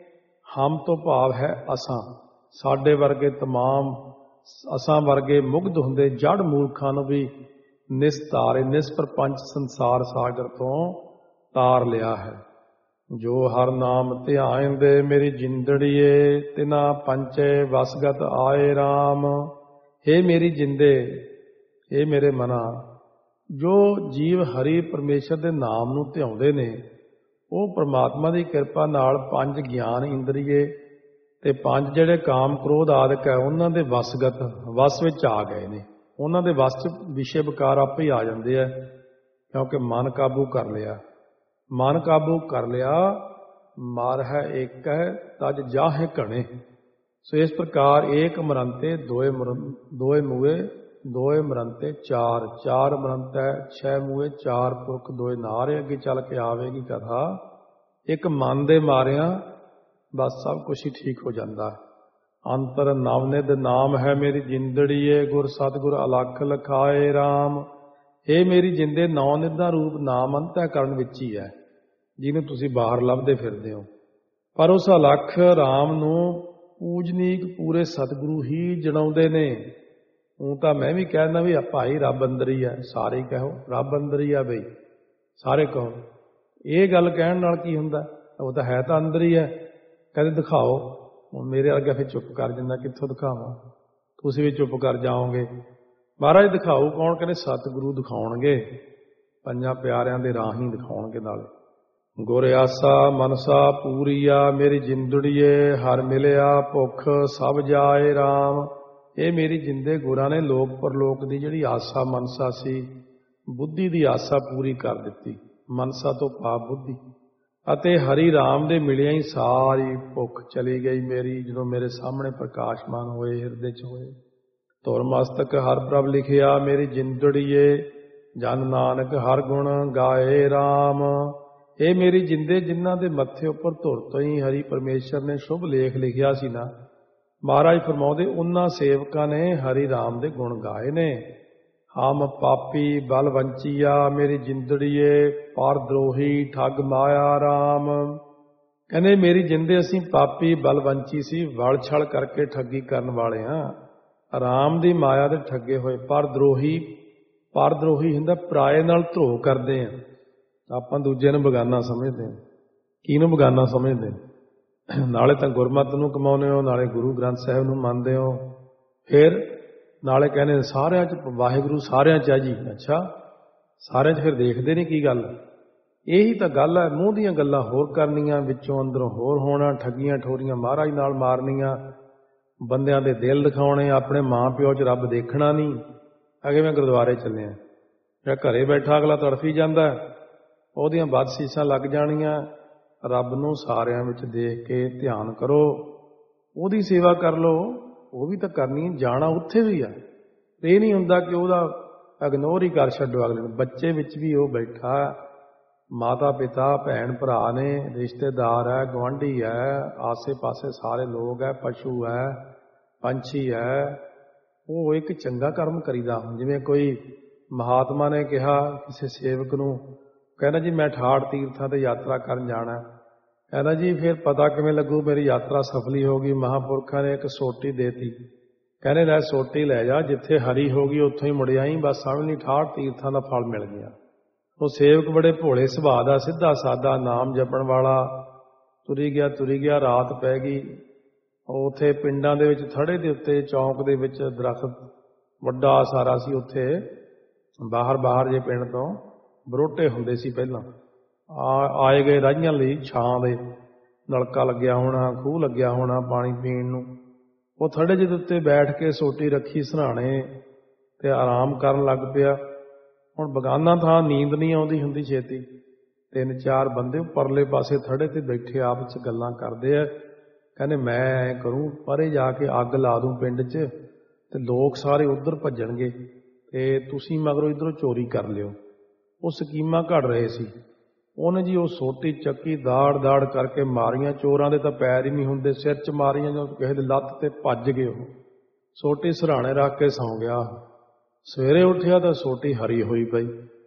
ਹਮ ਤੋਂ ਭਾਵ ਹੈ ਅਸਾਂ, ਸਾਡੇ ਵਰਗੇ ਤਮਾਮ ਅਸਾਂ ਵਰਗੇ ਮੁਗਧ ਹੁੰਦੇ ਜੜ ਮੂਰਖਾਂ ਨੂੰ ਵੀ ਨਿਸਤਾਰੇ ਨਿਸਪ੍ਰਪੰਚ ਸੰਸਾਰ ਸਾਗਰ ਤੋਂ ਤਾਰ ਲਿਆ ਹੈ। ਜੋ ਹਰ ਨਾਮ ਧਿਆਇਂਦੇ ਮੇਰੀ ਜਿੰਦੜੀਏ, ਤਿਨਾ ਪੰਚੇ ਵਸਗਤ ਆਏ ਰਾਮ। ਹੇ ਮੇਰੀ ਜਿੰਦੇ, ਇਹ ਮੇਰੇ ਮਨਾ, ਜੋ ਜੀਵ ਹਰੀ ਪਰਮੇਸ਼ਰ ਦੇ ਨਾਮ ਨੂੰ ਧਿਆਉਂਦੇ ਨੇ ਉਹ ਪ੍ਰਮਾਤਮਾ ਦੀ ਕਿਰਪਾ ਨਾਲ ਪੰਜ ਗਿਆਨ ਇੰਦਰੀਏ ਤੇ ਪੰਜ ਜਿਹੜੇ ਕਾਮ ਕ੍ਰੋਧ ਆਦਿਕ ਹੈ ਉਹਨਾਂ ਦੇ ਵਸਗਤ, ਵਸ ਵਿੱਚ ਆ ਗਏ ਨੇ। ਉਹਨਾਂ ਦੇ ਵਸ 'ਚ ਵਿਸ਼ੇ ਵਿਕਾਰ ਆਪੇ ਹੀ ਆ ਜਾਂਦੇ ਆ, ਕਿਉਂਕਿ ਮਨ ਕਾਬੂ ਕਰ ਲਿਆ। ਮਨ ਕਾਬੂ ਕਰ ਲਿਆ, ਮਾਰ ਹੈ ਇੱਕ ਹੈ ਤਜ ਜਾਹੇ ਘਣੇ। ਸੋ ਇਸ ਪ੍ਰਕਾਰ ਏਕ ਮਰੰਤੇ ਦੋਏ ਦੋਏ ਮੂਏ, ਦੋਏ ਮਰੰਤੇ ਚਾਰ, ਚਾਰ ਮਰੰਤ ਹੈ ਛੇ ਮੂਏ, ਚਾਰ ਪੁਰਖ ਦੋਏ ਨਾਰੇ। ਅੱਗੇ ਚੱਲ ਕੇ ਆਵੇਗੀ ਕਥਾ। ਇੱਕ ਮਨ ਦੇ ਮਾਰਿਆਂ ਬਸ ਸਭ ਕੁਛ ਹੀ ਠੀਕ ਹੋ ਜਾਂਦਾ। ਅੰਤਰ ਨਵਨਿਧ ਨਾਮ ਹੈ ਮੇਰੀ ਜਿੰਦੜੀਏ, ਗੁਰ ਸਤਿਗੁਰ ਅਲਖ ਲਖਾਏ ਰਾਮ। ਇਹ ਮੇਰੀ ਜਿੰਦੇ ਨੌ ਨਿਧਾ ਰੂਪ ਨਾਮ ਅੰਤःਕਰਨ ਵਿੱਚ ਹੀ ਹੈ, ਜਿਹਨੂੰ ਤੁਸੀਂ ਬਾਹਰ ਲੱਭਦੇ ਫਿਰਦੇ ਹੋ। ਪਰ ਉਸ ਅਲਖ ਰਾਮ ਨੂੰ ਪੂਜਨੀਕ ਪੂਰੇ ਸਤਿਗੁਰੂ ਹੀ ਜਣਾਉਂਦੇ ਨੇ। ਉਹ ਤਾਂ ਮੈਂ ਵੀ ਕਹਿੰਦਾ ਵੀ ਭਾਈ ਰੱਬ ਅੰਦਰ ਹੀ ਹੈ, ਸਾਰੇ ਕਹੋ ਰੱਬ ਅੰਦਰ ਹੀ ਆ ਬਈ, ਸਾਰੇ ਕਹੋ। ਇਹ ਗੱਲ ਕਹਿਣ ਨਾਲ ਕੀ ਹੁੰਦਾ, ਉਹ ਤਾਂ ਹੈ ਤਾਂ ਅੰਦਰ ਹੀ ਹੈ। ਕਹਿੰਦੇ ਦਿਖਾਓ, ਹੁਣ ਮੇਰੇ ਵਰਗਾ ਫਿਰ ਚੁੱਪ ਕਰ ਜਾਂਦਾ, ਕਿੱਥੋਂ ਦਿਖਾਵਾਂ, ਤੁਸੀਂ ਵੀ ਚੁੱਪ ਕਰ ਜਾਓਗੇ। ਮਹਾਰਾਜ ਦਿਖਾਓ ਕੌਣ, ਕਹਿੰਦੇ ਸਤਿਗੁਰੂ ਦਿਖਾਉਣਗੇ, ਪੰਜਾਂ ਪਿਆਰਿਆਂ ਦੇ ਰਾਹੀਂ ਦਿਖਾਉਣਗੇ। ਨਾਲੇ ਗੁਰ ਆਸਾ ਮਨਸਾ ਪੂਰੀਆ ਮੇਰੀ ਜਿੰਦੜੀਏ, ਹਰ ਮਿਲਿਆ ਭੁੱਖ ਸਭ ਜਾਏ ਰਾਮ। ਇਹ ਮੇਰੀ ਜਿੰਦੇ ਗੁਰਾਂ ਨੇ ਲੋਕ ਪਰਲੋਕ ਦੀ ਜਿਹੜੀ ਆਸਾ ਮਨਸਾ ਸੀ, ਬੁੱਧੀ ਦੀ ਆਸਾ ਪੂਰੀ ਕਰ ਦਿੱਤੀ। ਮਨਸਾ ਤੋਂ ਭਾਵ ਬੁੱਧੀ। ਅਤੇ ਹਰੀ ਰਾਮ ਦੇ ਮਿਲਿਆ ਹੀ ਸਾਰੀ ਭੁੱਖ ਚਲੀ ਗਈ ਮੇਰੀ, ਜਦੋਂ ਮੇਰੇ ਸਾਹਮਣੇ ਪ੍ਰਕਾਸ਼ਮਾਨ ਹੋਏ, ਹਿਰਦੇ 'ਚ ਹੋਏ। ਧੁਰ ਮਸਤਕ ਹਰ ਪ੍ਰਭ ਲਿਖਿਆ ਮੇਰੀ ਜਿੰਦੜੀਏ, ਜਨ ਨਾਨਕ ਹਰ ਗੁਣ ਗਾਏ ਰਾਮ। ਇਹ ਮੇਰੀ ਜਿੰਦੇ ਜਿਨ੍ਹਾਂ ਦੇ ਮੱਥੇ ਉੱਪਰ ਧੁਰ ਤੋਂ ਹੀ ਹਰੀ ਪਰਮੇਸ਼ਰ ਨੇ ਸ਼ੁਭ ਲੇਖ ਲਿਖਿਆ ਸੀ ਨਾ, ਮਹਾਰਾਜ ਫਰਮਾਉਂਦੇ ਉਹਨਾਂ ਸੇਵਕਾਂ ਨੇ ਹਰੀ ਰਾਮ ਦੇ ਗੁਣ ਗਾਏ ਨੇ। ਹਮ ਪਾਪੀ ਬਲਵੰਚੀਆ ਮੇਰੀ ਜਿੰਦੜੀਏ, ਪਰ ਦਰੋਹੀ ਠੱਗ ਮਾਇਆ ਰਾਮ। ਕਹਿੰਦੇ ਮੇਰੀ ਜਿੰਦੇ ਅਸੀਂ ਪਾਪੀ ਬਲਵੰਚੀ ਸੀ, ਵਲ ਛਲ ਕਰਕੇ ਠੱਗੀ ਕਰਨ ਵਾਲੇ ਹਾਂ। ਰਾਮ ਦੀ ਮਾਇਆ ਦੇ ਠੱਗੇ ਹੋਏ। ਪਰ ਦਰੋਹੀ, ਪਰ ਦਰੋਹੀ ਹੁੰਦਾ ਪਰਾਏ ਨਾਲ ਧਰੋਹ ਕਰਦੇ ਆ। ਆਪਾਂ ਦੂਜੇ ਨੂੰ ਬਗਾਨਾ ਸਮਝਦੇ ਹਾਂ। ਕਿਹਨੂੰ ਬਗਾਨਾ ਸਮਝਦੇ? ਨਾਲੇ ਤਾਂ ਗੁਰਮਤਿ ਨੂੰ ਕਮਾਉਂਦੇ ਹੋ, ਨਾਲੇ ਗੁਰੂ ਗ੍ਰੰਥ ਸਾਹਿਬ ਨੂੰ ਮੰਨਦੇ ਹੋ, ਫਿਰ ਨਾਲੇ ਕਹਿੰਦੇ ਸਾਰਿਆਂ 'ਚ ਵਾਹਿਗੁਰੂ ਸਾਰਿਆਂ 'ਚ ਹੈ ਜੀ। ਅੱਛਾ, ਸਾਰਿਆਂ 'ਚ ਫਿਰ ਦੇਖਦੇ ਨਹੀਂ ਕੀ ਗੱਲ? ਇਹੀ ਤਾਂ ਗੱਲ ਹੈ। ਮੂੰਹ ਦੀਆਂ ਗੱਲਾਂ ਹੋਰ ਕਰਨੀਆਂ, ਵਿੱਚੋਂ ਅੰਦਰੋਂ ਹੋਰ ਹੋਣਾ, ਠੱਗੀਆਂ ਠੋਰੀਆਂ ਮਹਾਰਾਜ ਨਾਲ ਮਾਰਨੀਆਂ, ਬੰਦਿਆਂ ਦੇ ਦਿਲ ਦਿਖਾਉਣੇ, ਆਪਣੇ ਮਾਂ ਪਿਓ 'ਚ ਰੱਬ ਦੇਖਣਾ ਨਹੀਂ। ਅਗੇ ਮੈਂ ਗੁਰਦੁਆਰੇ ਚੱਲਿਆ, ਜਾਂ ਘਰੇ ਬੈਠਾ ਅਗਲਾ ਤੜਫੀ ਜਾਂਦਾ, ਉਹਦੀਆਂ ਬਦਸੀਸਾਂ ਲੱਗ ਜਾਣੀਆਂ। ਰੱਬ ਨੂੰ ਸਾਰਿਆਂ ਵਿੱਚ ਦੇਖ ਕੇ ਧਿਆਨ ਕਰੋ, ਉਹਦੀ ਸੇਵਾ ਕਰ ਲਓ। ਉਹ ਵੀ ਤਾਂ ਕਰਨੀ, ਜਾਣਾ ਉੱਥੇ ਵੀ ਆ। ਇਹ ਨਹੀਂ ਹੁੰਦਾ ਕਿ ਉਹਦਾ ਇਗਨੋਰ ਹੀ ਕਰ ਛੱਡੋ ਅਗਲੇ ਨੂੰ। ਬੱਚੇ ਵਿੱਚ ਵੀ ਉਹ ਬੈਠਾ, ਮਾਤਾ ਪਿਤਾ ਭੈਣ ਭਰਾ ਨੇ, ਰਿਸ਼ਤੇਦਾਰ ਹੈ, ਗੁਆਂਢੀ ਹੈ, ਆਸੇ ਪਾਸੇ ਸਾਰੇ ਲੋਕ ਹੈ, ਪਸ਼ੂ ਹੈ, ਪੰਛੀ ਹੈ। ਉਹ ਇੱਕ ਚੰਗਾ ਕਰਮ ਕਰੀਦਾ। ਜਿਵੇਂ ਕੋਈ ਮਹਾਤਮਾ ਨੇ ਕਿਹਾ ਕਿਸੇ ਸੇਵਕ ਨੂੰ, ਕਹਿੰਦਾ ਜੀ ਮੈਂ ਠਾਠ ਤੀਰਥਾਂ 'ਤੇ ਯਾਤਰਾ ਕਰਨ ਜਾਣਾ। ਕਹਿੰਦਾ ਜੀ ਫਿਰ ਪਤਾ ਕਿਵੇਂ ਲੱਗੂ ਮੇਰੀ ਯਾਤਰਾ ਸਫਲੀ ਹੋ ਗਈ? ਮਹਾਂਪੁਰਖਾਂ ਨੇ ਇੱਕ ਸੋਟੀ ਦੇਤੀ, ਕਹਿੰਦੇ ਲੈ ਸੋਟੀ ਲੈ ਜਾ, ਜਿੱਥੇ ਹਰੀ ਹੋ ਗਈ ਉੱਥੋਂ ਹੀ ਮੁੜ ਆਈ, ਬਸ ਸਮਝ ਨਹੀਂ ਠਾਠ ਤੀਰਥਾਂ ਦਾ ਫਲ ਮਿਲ ਗਿਆ। ਉਹ ਸੇਵਕ ਬੜੇ ਭੋਲੇ ਸੁਭਾਅ ਦਾ, ਸਿੱਧਾ ਸਾਦਾ, ਨਾਮ ਜਪਣ ਵਾਲਾ, ਤੁਰੀ ਗਿਆ ਤੁਰੀ ਗਿਆ। ਰਾਤ ਪੈ ਗਈ। ਉੱਥੇ ਪਿੰਡਾਂ ਦੇ ਵਿੱਚ ਥੜੇ ਦੇ ਉੱਤੇ ਚੌਂਕ ਦੇ ਵਿੱਚ ਦਰਖਤ ਵੱਡਾ ਸਾਰਾ ਸੀ। ਉੱਥੇ ਬਾਹਰ ਬਾਹਰ ਜੇ ਪਿੰਡ ਤੋਂ ਬਰੋਟੇ ਹੁੰਦੇ ਸੀ ਪਹਿਲਾਂ, ਆ ਆਏ ਗਏ ਰਾਹੀਆਂ ਲਈ ਛਾਂ ਦੇ, ਨਲਕਾ ਲੱਗਿਆ ਹੋਣਾ, ਖੂਹ ਲੱਗਿਆ ਹੋਣਾ ਪਾਣੀ ਪੀਣ ਨੂੰ। ਉਹ ਥੜੇ ਜਿਹੇ ਉੱਤੇ ਬੈਠ ਕੇ ਸੋਟੀ ਰੱਖੀ ਸਰਾਣੇ ਤੇ ਆਰਾਮ ਕਰਨ ਲੱਗ ਪਿਆ। ਹੁਣ ਬਗਾਨਾ ਥਾਂ ਨੀਂਦ ਨਹੀਂ ਆਉਂਦੀ ਹੁੰਦੀ ਛੇਤੀ। ਤਿੰਨ ਚਾਰ ਬੰਦੇ ਪਰਲੇ ਪਾਸੇ ਥੜੇ ਤੇ ਬੈਠੇ ਆਪਸ 'ਚ ਗੱਲਾਂ ਕਰਦੇ ਆ। ਕਹਿੰਦੇ ਮੈਂ ਐਂ ਕਰੂੰ, ਪਰੇ ਜਾ ਕੇ ਅੱਗ ਲਾ ਦੂੰ ਪਿੰਡ 'ਚ, ਤੇ ਲੋਕ ਸਾਰੇ ਉੱਧਰ ਭੱਜਣਗੇ ਤੇ ਤੁਸੀਂ ਮਗਰੋਂ ਇੱਧਰੋਂ ਚੋਰੀ ਕਰ ਲਿਓ। ਉਹ ਸਕੀਮਾਂ ਘੜ ਰਹੇ ਸੀ। ਉਹਨੇ ਜੀ ਉਹ ਸੋਟੀ ਚੱਕੀ, ਦਾੜ ਦਾੜ ਕਰਕੇ ਮਾਰੀਆਂ। ਚੋਰਾਂ ਦੇ ਤਾਂ ਪੈਰ ਹੀ ਨਹੀਂ ਹੁੰਦੇ, ਸਿਰ 'ਚ ਮਾਰੀਆਂ, ਜਦੋਂ ਕਿਸੇ ਦੀ ਲੱਤ ਤੇ ਭੱਜ ਗਏ। ਉਹ ਸੋਟੀ ਸਰਾਣੇ ਰੱਖ ਕੇ ਸੌਂ ਗਿਆ। ਸਵੇਰੇ ਉੱਠਿਆ ਤਾਂ ਸੋਟੀ ਹਰੀ ਹੋਈ ਪਈ।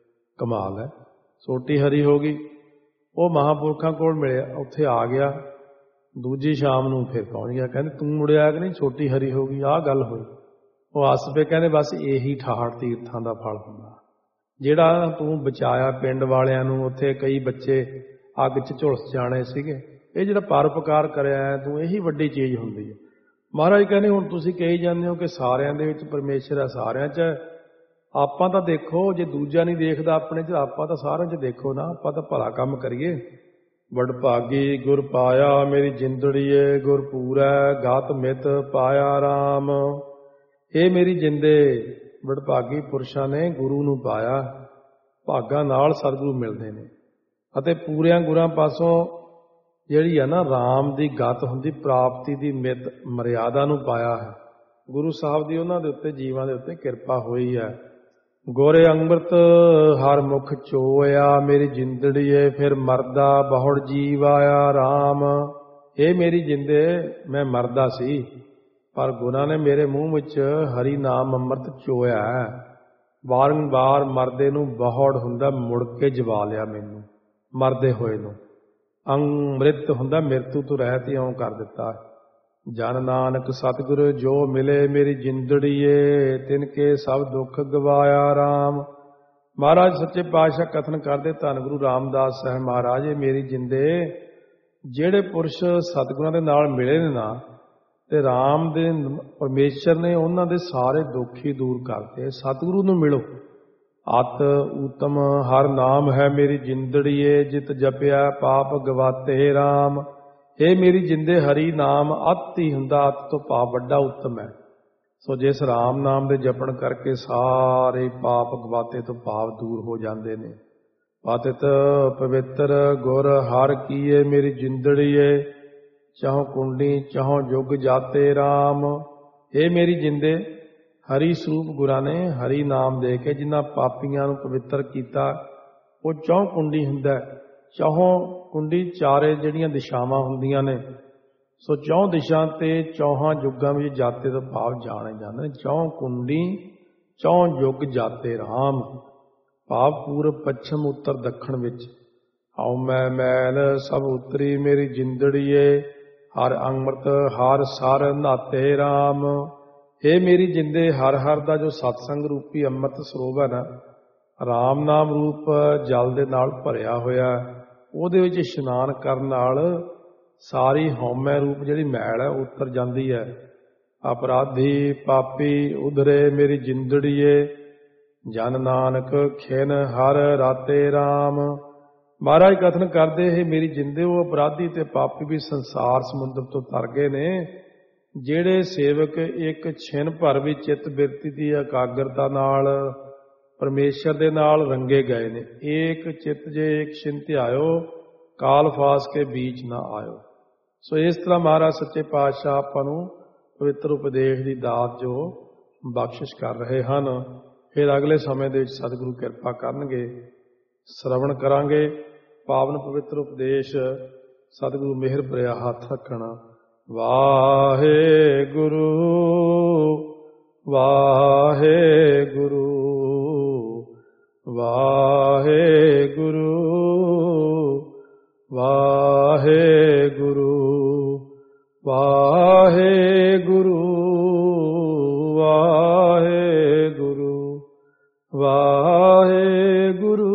ਕਮਾਲ ਹੈ, ਸੋਟੀ ਹਰੀ ਹੋ ਗਈ। ਉਹ ਮਹਾਂਪੁਰਖਾਂ ਕੋਲ ਮਿਲਿਆ, ਉੱਥੇ ਆ ਗਿਆ। ਦੂਜੀ ਸ਼ਾਮ ਨੂੰ ਫਿਰ ਪਹੁੰਚ ਗਿਆ। ਕਹਿੰਦੇ ਤੂੰ ਮੁੜਿਆ ਕਿ ਨਹੀਂ? ਸੋਟੀ ਹਰੀ ਹੋ ਗਈ, ਆਹ ਗੱਲ ਹੋਈ। ਉਹ ਹੱਸ ਪਏ, ਕਹਿੰਦੇ ਬਸ ਇਹੀ ਠਾਠ ਤੀਰਥਾਂ ਦਾ ਫਲ ਹੁੰਦਾ, ਜਿਹੜਾ ਤੂੰ ਬਚਾਇਆ ਪਿੰਡ ਵਾਲਿਆਂ ਨੂੰ। ਉੱਥੇ ਕਈ ਬੱਚੇ ਅੱਗ 'ਚ ਝੁਲਸ ਜਾਣੇ ਸੀਗੇ। ਇਹ ਜਿਹੜਾ ਪਰਉਪਕਾਰ ਕਰਿਆ ਤੂੰ, ਇਹੀ ਵੱਡੀ ਚੀਜ਼ ਹੁੰਦੀ ਹੈ। ਮਹਾਰਾਜ ਕਹਿੰਦੇ ਹੁਣ ਤੁਸੀਂ ਕਹੀ ਜਾਂਦੇ ਹੋ ਕਿ ਸਾਰਿਆਂ ਦੇ ਵਿੱਚ ਪਰਮੇਸ਼ਰ ਹੈ, ਸਾਰਿਆਂ 'ਚ ਹੈ। ਆਪਾਂ ਤਾਂ ਦੇਖੋ, ਜੇ ਦੂਜਾ ਨਹੀਂ ਦੇਖਦਾ ਆਪਣੇ 'ਚ, ਆਪਾਂ ਤਾਂ ਸਾਰਿਆਂ 'ਚ ਦੇਖੋ ਨਾ। ਆਪਾਂ ਤਾਂ ਭਲਾ ਕੰਮ ਕਰੀਏ। ਵਡਭਾਗੀ ਗੁਰ ਪਾਇਆ ਮੇਰੀ ਜਿੰਦੜੀਏ, ਗੁਰ ਪੂਰੈ ਗਾਤ ਮਿਤ ਪਾਇਆ ਰਾਮ। ਇਹ ਮੇਰੀ ਜਿੰਦੇ ਵਡਭਾਗੀ ਪੁਰਸ਼ਾਂ ਨੇ ਗੁਰੂ ਨੂੰ ਪਾਇਆ। ਭਾਗਾਂ ਨਾਲ ਸਤਿਗੁਰੂ ਮਿਲਦੇ ਨੇ। ਅਤੇ ਪੂਰਿਆਂ ਗੁਰਾਂ ਪਾਸੋਂ ਜਿਹੜੀ ਹੈ ਨਾ ਰਾਮ ਦੀ ਗਤ ਹੁੰਦੀ, ਪ੍ਰਾਪਤੀ ਦੀ ਮਿਤ ਮਰਿਆਦਾ ਨੂੰ ਪਾਇਆ ਹੈ। ਗੁਰੂ ਸਾਹਿਬ ਦੀ ਉਹਨਾਂ ਦੇ ਉੱਤੇ, ਜੀਵਾਂ ਦੇ ਉੱਤੇ ਕਿਰਪਾ ਹੋਈ ਹੈ। ਗੋਰੇ ਅੰਮ੍ਰਿਤ ਹਰ ਮੁਖ ਚੋਇਆ ਮੇਰੀ ਜਿੰਦੜੀਏ, ਫਿਰ ਮਰਦਾ ਬਹੁੜ ਜੀਵ ਆਇਆ ਰਾਮ। ਇਹ ਮੇਰੀ ਜਿੰਦੇ, ਮੈਂ ਮਰਦਾ ਸੀ, ਪਰ ਗੁਰਾਂ ਨੇ ਮੇਰੇ ਮੂੰਹ ਵਿੱਚ ਹਰੀ ਨਾਮ ਅੰਮ੍ਰਿਤ ਚੋਇਆ। ਵਾਰੰਵਾਰ ਮਰਦੇ ਨੂੰ ਬਹੁੜ ਹੁੰਦਾ, ਮੁੜ ਕੇ ਜਵਾ ਲਿਆ ਮੈਨੂੰ ਮਰਦੇ ਹੋਏ ਨੂੰ। ਅੰਮ੍ਰਿਤ ਹੁੰਦਾ, ਮਿਰਤੂ ਤੋਂ ਰਹਿਤ ਇਉਂ ਕਰ ਦਿੱਤਾ। ਜਨ ਨਾਨਕ ਸਤਿਗੁਰ ਜੋ ਮਿਲੇ ਮੇਰੀ ਜਿੰਦੜੀਏ, ਤਿਨਕੇ ਸਭ ਦੁੱਖ ਗਵਾਇਆ ਰਾਮ। ਮਹਾਰਾਜ ਸੱਚੇ ਪਾਤਸ਼ਾਹ ਕਥਨ ਕਰਦੇ, ਧੰਨ ਗੁਰੂ ਰਾਮਦਾਸ ਸਾਹਿਬ ਮਹਾਰਾਜ, ਇਹ ਮੇਰੀ ਜਿੰਦੇ ਜਿਹੜੇ ਪੁਰਸ਼ ਸਤਿਗੁਰਾਂ ਦੇ ਨਾਲ ਮਿਲੇ ਨੇ ਨਾ, ਤੇ ਰਾਮ ਦੇ ਪਰਮੇਸ਼ਰ ਨੇ ਉਹਨਾਂ ਦੇ ਸਾਰੇ ਦੁੱਖ ਹੀ ਦੂਰ ਕਰਤੇ। ਸਤਿਗੁਰੂ ਨੂੰ ਮਿਲੋ। ਅਤ ਊਤਮ ਹਰ ਨਾਮ ਹੈ ਮੇਰੀ ਜਿੰਦੜੀਏ, ਜਿਤ ਜਪਿਆ ਪਾਪ ਗਵਾਤੇ ਰਾਮ। ਇਹ ਮੇਰੀ ਜਿੰਦੇ ਹਰੀ ਨਾਮ ਅਤ ਹੀ ਹੁੰਦਾ, ਅਤ ਤੋਂ ਪਾਪ ਵੱਡਾ ਉੱਤਮ ਹੈ। ਸੋ ਜਿਸ ਰਾਮ ਨਾਮ ਦੇ ਜਪਣ ਕਰਕੇ ਸਾਰੇ ਪਾਪ ਗਵਾਤੇ ਤੋਂ ਪਾਪ ਦੂਰ ਹੋ ਜਾਂਦੇ ਨੇ। ਪਤਿਤ ਪਵਿੱਤਰ ਗੁਰ ਹਰ ਕੀਏ ਮੇਰੀ ਜਿੰਦੜੀਏ, ਚਾਹੋਂ ਕੁੰਡੀ ਚਾਹੋਂ ਜੁਗ ਜਾਤੇ RAM। ਇਹ ਮੇਰੀ ਜਿੰਦੇ ਹਰੀ ਸਰੂਪ ਗੁਰਾਂ ਨੇ ਹਰੀ ਨਾਮ ਦੇ ਕੇ ਜਿਨ੍ਹਾਂ ਪਾਪੀਆਂ ਨੂੰ ਪਵਿੱਤਰ ਕੀਤਾ, ਉਹ ਚੌਂ ਕੁੰਡੀ ਹੁੰਦਾ। ਚੌਹਾਂ ਕੁੰਡੀ ਚਾਰੇ ਜਿਹੜੀਆਂ ਦਿਸ਼ਾਵਾਂ ਹੁੰਦੀਆਂ ਨੇ, ਸੋ ਚੌਂ ਦਿਸ਼ਾ ਤੇ ਚੌਹਾਂ ਯੁੱਗਾਂ ਵਿੱਚ ਜਾਤੇ ਤੋਂ ਭਾਵ ਜਾਣੇ ਜਾਂਦੇ ਨੇ। ਚੌਂ ਕੁੰਡੀ ਚੌਂ ਯੁੱਗ ਜਾਤੇ RAM, ਭਾਵ ਪੂਰਬ ਪੱਛਮ ਉੱਤਰ ਦੱਖਣ ਵਿੱਚ। ਹਉ ਮੈਂ ਮੈਲ ਸਭ ਉਤਰੀ ਮੇਰੀ ਜਿੰਦੜੀਏ, ਹਰ ਅੰਮ੍ਰਿਤ ਹਰ ਸਰ ਨਾਤੇ RAM। ਇਹ ਮੇਰੀ ਜਿੰਦੇ ਹਰ ਹਰ ਦਾ ਜੋ ਸਤਸੰਗ ਰੂਪੀ ਅੰਮ੍ਰਿਤ ਸਰੋਵਰ ਹੈ, RAM ਨਾਮ ਰੂਪ ਜਲ ਦੇ ਨਾਲ ਭਰਿਆ ਹੋਇਆ, ਉਹਦੇ ਵਿੱਚ ਇਸ਼ਨਾਨ ਕਰਨ ਨਾਲ ਸਾਰੀ ਹਉਮੈ ਰੂਪ ਜਿਹੜੀ ਮੈਲ ਹੈ ਉਤਰ ਜਾਂਦੀ ਹੈ। ਅਪਰਾਧੀ ਪਾਪੀ ਉਧਰੇ ਮੇਰੀ ਜਿੰਦੜੀਏ, ਜਨ ਨਾਨਕ ਖਿਨ ਹਰ ਰਾਤੇ RAM। ਮਹਾਰਾਜ ਕਥਨ ਕਰਦੇ ਇਹ ਮੇਰੀ ਜਿੰਦੇ ਉਹ ਅਪਰਾਧੀ ਤੇ ਪਾਪੀ ਵੀ ਸੰਸਾਰ ਸਮੁੰਦਰ ਤੋਂ ਤਰ ਗਏ ਨੇ, ਜਿਹੜੇ ਸੇਵਕ ਇੱਕ ਛਿਨ ਭਰ ਵੀ ਚਿੱਤ ਬਿਰਤੀ ਦੀ ਇਕਾਗਰਤਾ ਨਾਲ ਪਰਮੇਸ਼ਰ ਦੇ ਨਾਲ ਰੰਗੇ ਗਏ ਨੇ। ਏਕ ਚਿੱਤ ਜੇ ਏਕ ਛਿਨ ਧਿਆਇਓ, ਕਾਲ ਫਾਸ ਕੇ ਬੀਚ ਨਾ ਆਇਓ। ਸੋ ਇਸ ਤਰ੍ਹਾਂ ਮਹਾਰਾਜ ਸੱਚੇ ਪਾਤਸ਼ਾਹ ਆਪਾਂ ਨੂੰ ਪਵਿੱਤਰ ਉਪਦੇਸ਼ ਦੀ ਦਾਤ ਜੋ ਬਖਸ਼ਿਸ਼ ਕਰ ਰਹੇ ਹਨ। ਫਿਰ ਅਗਲੇ ਸਮੇਂ ਦੇ ਵਿੱਚ ਸਤਿਗੁਰੂ ਕਿਰਪਾ ਕਰਨਗੇ, ਸ਼ਰਵਣ ਕਰਾਂਗੇ ਪਾਵਨ ਪਵਿੱਤਰ ਉਪਦੇਸ਼। ਸਤਿਗੁਰੂ ਮਿਹਰ ਭਰਿਆ ਹੱਥ ਰੱਖਣਾ। ਵਾਹਿਗੁਰੂ ਵਾਹਿਗੁਰੂ ਵਾਹਿਗੁਰੂ ਵਾਹਿਗੁਰੂ ਵਾਹਿਗੁਰੂ ਵਾਹਿਗੁਰੂ ਵਾਹਿਗੁਰੂ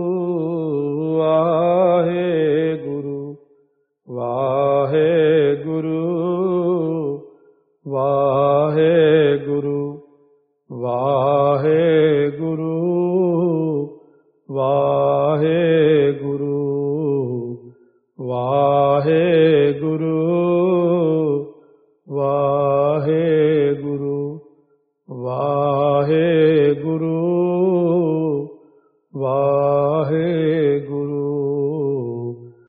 ਵਾਹਿਗੁਰੂ ਵਾਹਿਗੁਰੂ ਵਾਹਿਗੁਰੂ ਵਾਹਿਗੁਰੂ ਵਾਹਿਗੁਰੂ ਵਾਹਿਗੁਰੂ ਵਾਹਿਗੁਰੂ ਵਾਹਿ